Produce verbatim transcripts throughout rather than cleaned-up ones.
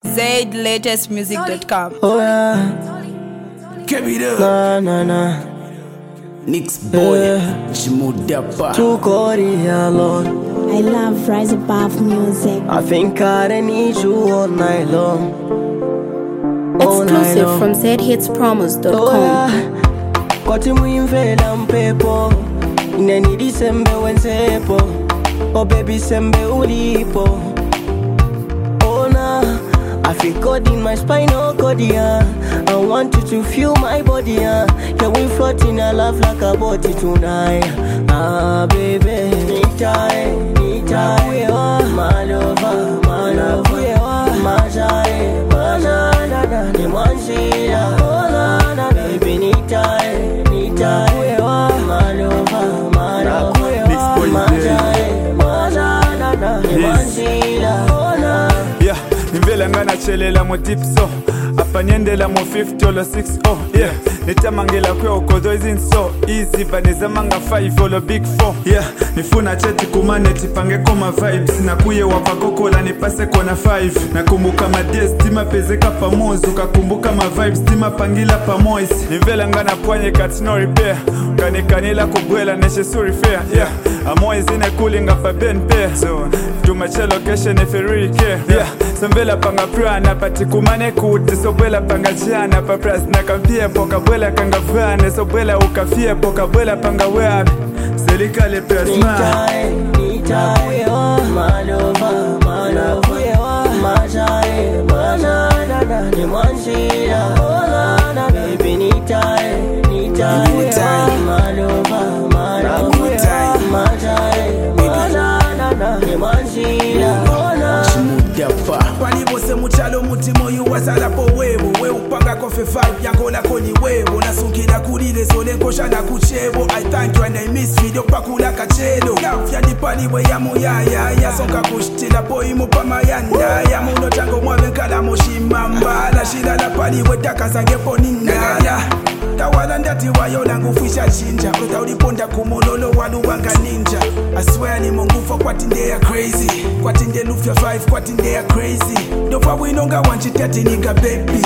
zaid latest music dot com. Oh yeah, Give it up. nah nah nah. Nix boy, Yeah. Chimudapa. Too Korea, Lord. I love Rise Above music. I think I need you all night long. All night Exclusive long. from z hits promos dot com. Oh yeah. Kwati muimvela mpepo ineni disembe wensepo. Oh baby sembe ulipo. Oh nah, I feel God in my spinal cord, yeah. I want you to feel my body, yeah. Yeah, we floating a love like a body tonight. Ah baby, need time, need time. We are my lover, my lover, my jai, my na na na, the one she la. Oh na na, baby need time, need time. We are my lover, my lover, my jai, my na na na, the one she la. Oh na. Yeah, nimvela ngana chelela mo deep so apanyendela mo fifty or six oh yeah nitamangela kwe okodo izinso easy banezamanga five or big four yeah nifuna cheti kumane tipange koma vibes nakuye wapa kokola nipase kona five nakumbuka ma days tima pezeka pamozo kakumbuka ma vibes tima pangila pamoise nimvela ngana pwanye kat no repair kanikanila kubwela neshe suri fair yeah amoy zine cooling up a ben pair so to my location if you really care yeah Sambela panga prana pati kumane kuti sobwela panga chiana pa pras na kampie poka bwela kanga fane sobwela ukafie poka bwela panga weabi selikale plasma Nitai, nitai, we are my lover, my lover, we are my jai, my na na na, the one she la. Oh na na, baby nitai, nitai, we are my lover, my lover, we are my jai, my na na na, the one she la. Oh na. Chimudapa. Palibose muchalo mutimo yu wasala po webo. We upanga kofe five yango la koni webo. Nasukila kulile sole nkosha na kuchebo. I thank you and I miss video pakula kachelo. Gafya di paliwe ya muyaya ya sonka kushtila po imu pamayanda. Ya muno chango mwabe nkala moshimamba. La shila la paliwe takasange po ningala. Tawala ndati wayo langu fisha chinja. Uta uliponda kumololo waluwanga ninja. I swear ni mungu for kwati nde ya crazy. Kwati nde lufya five kwati nde ya crazy. Dofa winonga wanchitati nigga baby.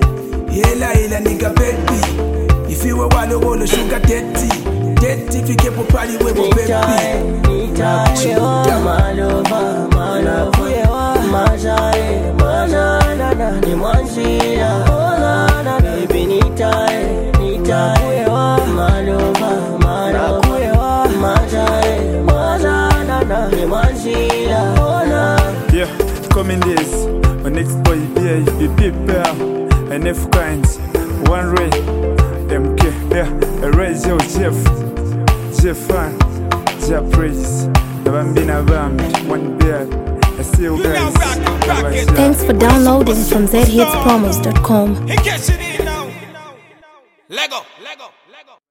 Yela ila nigga baby. If you were walo wolo sugar daddy. Daddy fike po pali webo baby. Nitai, nitai, we are my lover, my lover, we are my jai, my na na na, the one she la. Oh na na, baby nitai, nitai, we are my lover, my lover, we are my jai, my na na na, the one she la. Oh na. yeah coming days my next boy yeah be people and if kind one ray M K yeah raise your Jeff Jeff fan Jeff praise Bambina Bam one beer I see you guys. Thanks for downloading from z hits promos dot com. He gets it in now. Lego, Lego, Lego.